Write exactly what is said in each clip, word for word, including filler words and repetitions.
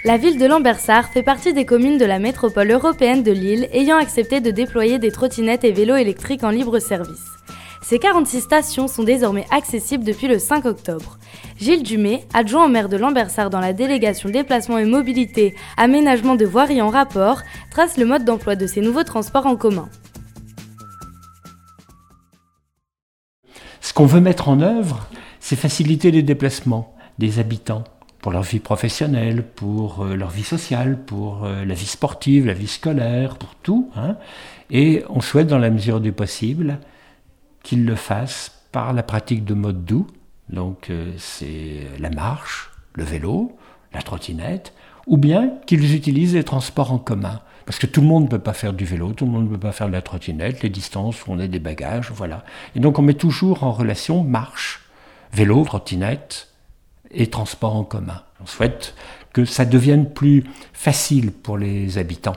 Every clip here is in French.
La ville de Lambersart fait partie des communes de la métropole européenne de Lille ayant accepté de déployer des trottinettes et vélos électriques en libre service. Ces quarante-six stations sont désormais accessibles depuis le cinq octobre. Gilles Dumay, adjoint au maire de Lambersart dans la délégation déplacement et mobilité, aménagement de voirie en rapport, trace le mode d'emploi de ces nouveaux transports en commun. Ce qu'on veut mettre en œuvre, c'est faciliter les déplacements des habitants pour leur vie professionnelle, pour euh, leur vie sociale, pour euh, la vie sportive, la vie scolaire, pour tout. Hein. Et on souhaite, dans la mesure du possible, qu'ils le fassent par la pratique de modes doux. Donc euh, c'est la marche, le vélo, la trottinette, ou bien qu'ils utilisent les transports en commun. Parce que tout le monde ne peut pas faire du vélo, tout le monde ne peut pas faire de la trottinette, les distances où on a des bagages, voilà. Et donc on met toujours en relation marche, vélo, trottinette et transport en commun. On souhaite que ça devienne plus facile pour les habitants.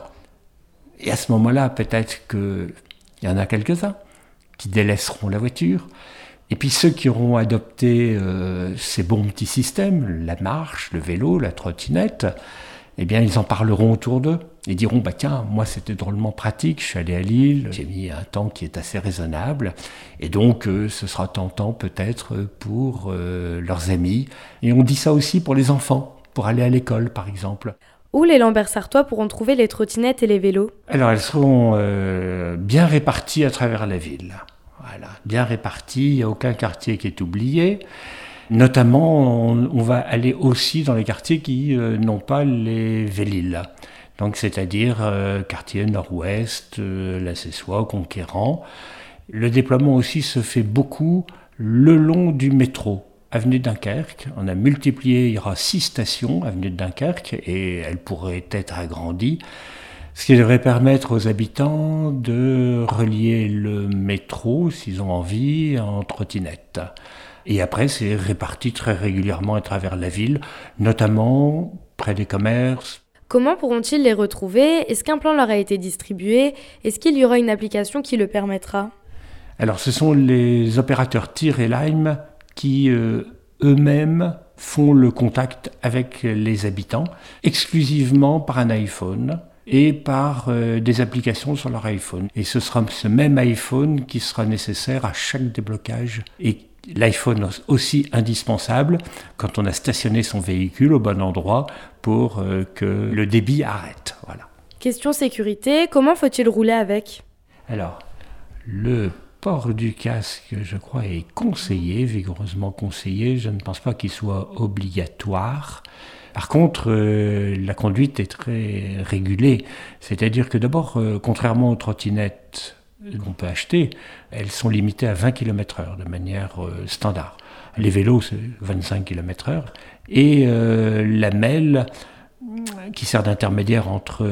Et à ce moment-là, peut-être qu'il y en a quelques-uns qui délaisseront la voiture. Et puis ceux qui auront adopté euh, ces bons petits systèmes, la marche, le vélo, la trottinette, eh bien ils en parleront autour d'eux. Ils diront, bah tiens, moi c'était drôlement pratique, je suis allé à Lille, j'ai mis un temps qui est assez raisonnable, et donc euh, ce sera tentant peut-être pour euh, leurs amis. Et on dit ça aussi pour les enfants, pour aller à l'école par exemple. Où les Lambersartois pourront trouver les trottinettes et les vélos ? Alors elles seront euh, bien réparties à travers la ville. Voilà, bien réparties, il n'y a aucun quartier qui est oublié. Notamment, on, on va aller aussi dans les quartiers qui euh, n'ont pas les Véliles. Donc, c'est-à-dire euh, quartier nord-ouest, euh, La Cessoie, Conquérant. Le déploiement aussi se fait beaucoup le long du métro. Avenue de Dunkerque, on a multiplié, il y aura six stations, avenue de Dunkerque, et elle pourrait être agrandie. Ce qui devrait permettre aux habitants de relier le métro, s'ils ont envie, en trottinette. Et après, c'est réparti très régulièrement à travers la ville, notamment près des commerces. Comment pourront-ils les retrouver ? Est-ce qu'un plan leur a été distribué ? Est-ce qu'il y aura une application qui le permettra ? Alors, ce sont les opérateurs Tir et Lime qui, euh, eux-mêmes, font le contact avec les habitants, exclusivement par un iPhone et par euh, des applications sur leur iPhone. Et ce sera ce même iPhone qui sera nécessaire à chaque déblocage. Et l'iPhone aussi indispensable quand on a stationné son véhicule au bon endroit pour euh, que le débit arrête. Voilà. Question sécurité, comment faut-il rouler avec ? Alors, le port du casque, je crois, est conseillé, vigoureusement conseillé. Je ne pense pas qu'il soit obligatoire. Par contre, euh, la conduite est très régulée. C'est-à-dire que d'abord, euh, contrairement aux trottinettes qu'on peut acheter, elles sont limitées à vingt kilomètres heure de manière euh, standard. Les vélos, c'est vingt-cinq kilomètres heure. Et euh, la M E L, qui sert d'intermédiaire entre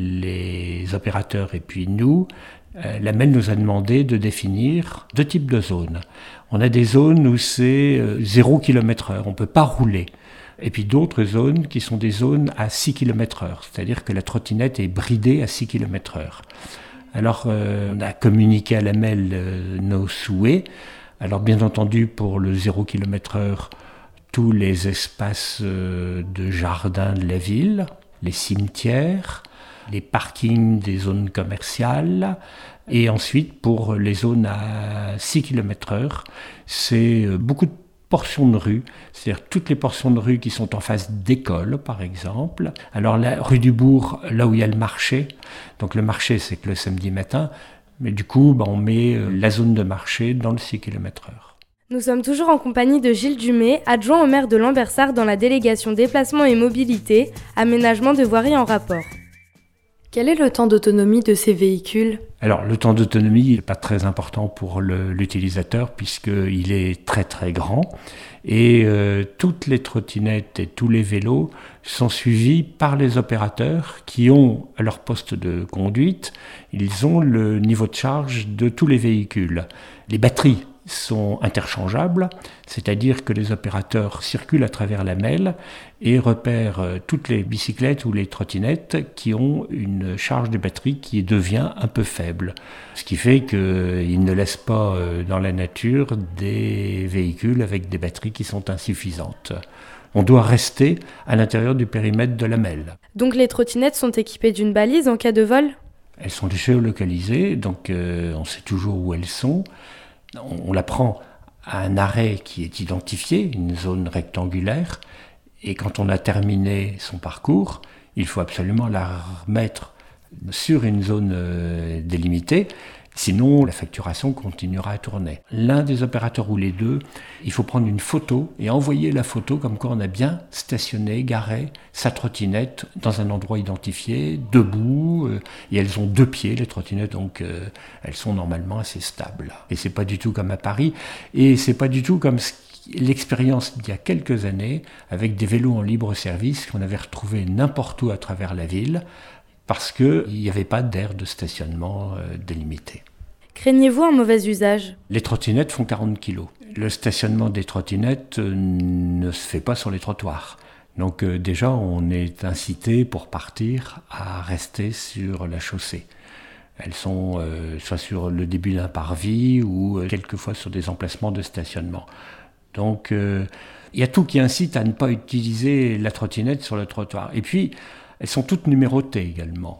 les opérateurs et puis nous, euh, la M E L nous a demandé de définir deux types de zones. On a des zones où c'est euh, zéro kilomètre heure, on ne peut pas rouler. Et puis d'autres zones qui sont des zones à six kilomètres heure, c'est-à-dire que la trottinette est bridée à six kilomètres heure. Alors, euh, on a communiqué à la M E L euh, nos souhaits. Alors, bien entendu, pour le zéro kilomètre heure, tous les espaces euh, de jardin de la ville, les cimetières, les parkings des zones commerciales. Et ensuite, pour les zones à six kilomètres heure, c'est euh, beaucoup de portions de rue, c'est-à-dire toutes les portions de rue qui sont en face d'écoles, par exemple. Alors la rue du Bourg, là où il y a le marché, donc le marché c'est que le samedi matin, mais du coup bah, on met euh, la zone de marché dans le six kilomètres heure. Nous sommes toujours en compagnie de Gilles Dumay, adjoint au maire de Lambersart dans la délégation déplacement et mobilité, aménagement de voirie en rapport. Quel est le temps d'autonomie de ces véhicules ? Alors le temps d'autonomie n'est pas très important pour le, l'utilisateur puisqu'il est très très grand et euh, toutes les trottinettes et tous les vélos sont suivis par les opérateurs qui ont à leur poste de conduite, ils ont le niveau de charge de tous les véhicules. Les batteries sont interchangeables, c'est-à-dire que les opérateurs circulent à travers la M E L et repèrent toutes les bicyclettes ou les trottinettes qui ont une charge de batterie qui devient un peu faible. Ce qui fait qu'ils ne laissent pas dans la nature des véhicules avec des batteries qui sont insuffisantes. On doit rester à l'intérieur du périmètre de la M E L. Donc les trottinettes sont équipées d'une balise en cas de vol ? Elles sont géolocalisées, donc euh, on sait toujours où elles sont. On, on la prend à un arrêt qui est identifié, une zone rectangulaire, et quand on a terminé son parcours, il faut absolument la remettre sur une zone euh, délimitée, sinon la facturation continuera à tourner. L'un des opérateurs ou les deux, il faut prendre une photo et envoyer la photo comme quoi on a bien stationné, garé sa trottinette dans un endroit identifié, debout, euh, et elles ont deux pieds, les trottinettes, donc euh, elles sont normalement assez stables. Et c'est pas du tout comme à Paris, et c'est pas du tout comme ce l'expérience d'il y a quelques années avec des vélos en libre service qu'on avait retrouvés n'importe où à travers la ville parce qu'il n'y avait pas d'aire de stationnement euh, délimité. Craignez-vous un mauvais usage ? Les trottinettes font quarante kilos. Le stationnement des trottinettes euh, ne se fait pas sur les trottoirs. Donc euh, déjà, on est incité pour partir à rester sur la chaussée. Elles sont euh, soit sur le début d'un parvis ou euh, quelquefois sur des emplacements de stationnement. Donc, euh, il y a tout qui incite à ne pas utiliser la trottinette sur le trottoir. Et puis, elles sont toutes numérotées également.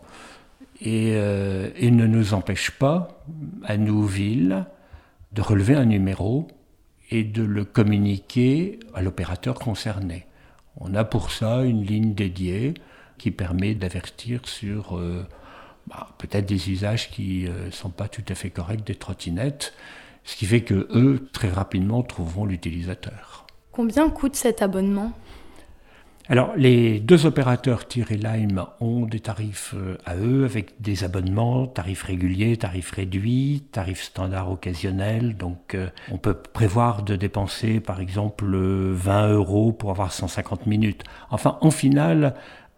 Et, euh, et ne nous empêche pas, à nous, ville, de relever un numéro et de le communiquer à l'opérateur concerné. On a pour ça une ligne dédiée qui permet d'avertir sur euh, bah, peut-être des usages qui ne euh, sont pas tout à fait corrects des trottinettes. Ce qui fait qu'eux, très rapidement, trouveront l'utilisateur. Combien coûte cet abonnement ? Alors, les deux opérateurs Tir et Lime ont des tarifs à eux, avec des abonnements, tarifs réguliers, tarifs réduits, tarifs standards occasionnels. Donc, euh, on peut prévoir de dépenser, par exemple, vingt euros pour avoir cent cinquante minutes. Enfin, en finale,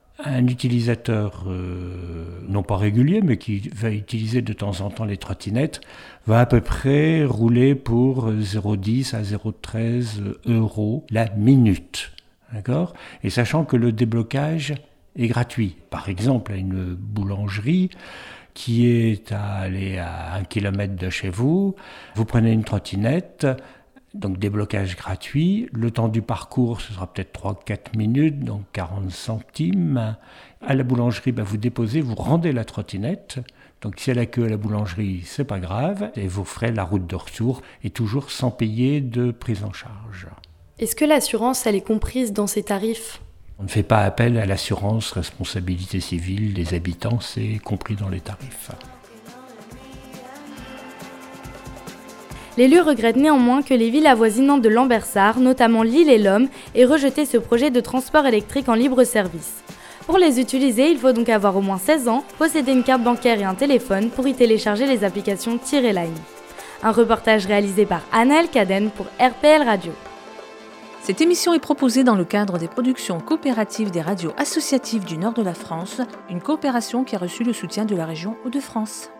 un utilisateur, euh, non pas régulier, mais qui va utiliser de temps en temps les trottinettes, va à peu près rouler pour zéro virgule dix à zéro virgule treize euros la minute. D'accord ? Et sachant que le déblocage est gratuit. Par exemple, à une boulangerie qui est à aller à un kilomètre de chez vous, vous prenez une trottinette, donc déblocage gratuit. Le temps du parcours, ce sera peut-être trois à quatre minutes, donc quarante centimes. À la boulangerie, ben, vous déposez, vous rendez la trottinette. Donc si elle a queue à la boulangerie, c'est pas grave. Et vous ferez la route de retour, et toujours sans payer de prise en charge. Est-ce que l'assurance, elle est comprise dans ces tarifs ? On ne fait pas appel à l'assurance responsabilité civile des habitants, c'est compris dans les tarifs. L'élu regrette néanmoins que les villes avoisinantes de Lambersart, notamment Lille et Lomme, aient rejeté ce projet de transport électrique en libre service. Pour les utiliser, il faut donc avoir au moins seize ans, posséder une carte bancaire et un téléphone pour y télécharger les applications Tir et Lime. Un reportage réalisé par Anna Elkaden pour R P L Radio. Cette émission est proposée dans le cadre des productions coopératives des radios associatives du nord de la France, une coopération qui a reçu le soutien de la région Hauts-de-France.